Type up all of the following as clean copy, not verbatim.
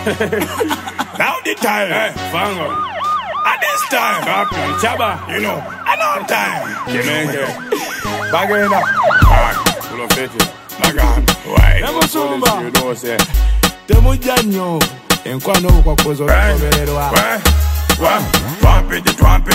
Now the time, Fango. At this time, Chaba, you know, I know time. Bagana, full of it. Bagan, why? Never so bad. You know, say, Temujanyo, and Quano was over. Trumpet,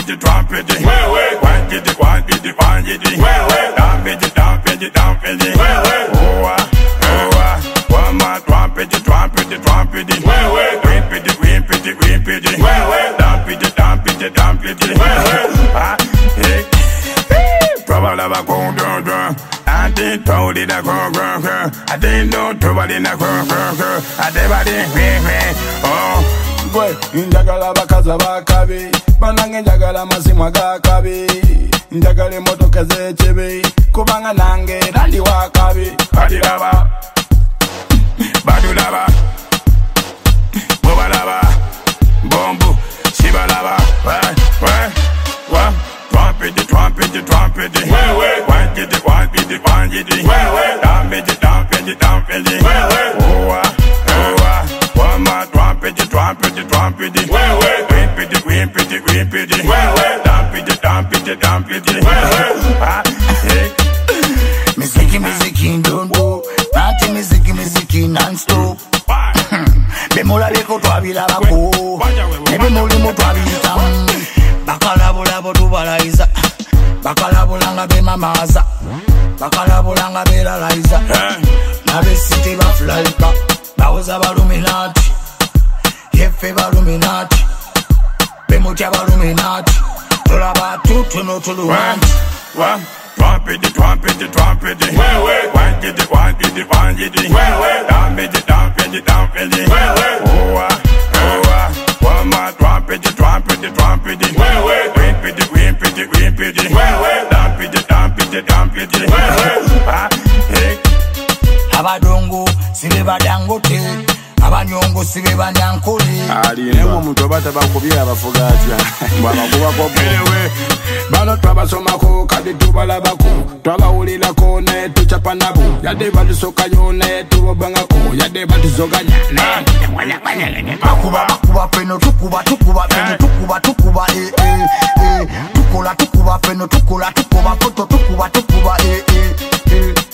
I didn't know trouble in a girl. I Boy, njagala bakaza bakabi banange njagala mazimwa gakabi njagala motoka zechebe kubanga nange dali wakabi badilaba badulaba bobalaba bombu shibalaba wa trumpet Miziki ndondo Nati miziki non-stop Bemola leko twabila bako Nebe mulimo twabita Bakalabulabo tubalaiza Bakalabulanga be mamaza Bakalabulanga be lalaiza Nabe city baflaika Bawoza baluminati Yefe baluminati Bemutia baluminati Tulaba tutu no tuluwanti Trumpet, one get it, down with it. One more trumpet, Abadongo, sibe badangote, abanyongo sibe banyankole. Ali nemwe muntu obata bakubira abafugati. Baba kuba ko belewe. Bano twabasoma ko kadi tubalabako. Twabawulira ko ne tuchapa nabo. Yade balisoka yone tubanga ko. Yade batizoganya. Bakuba peno tukuba peno tukuba tukola tukuba peno tukola foto tukuba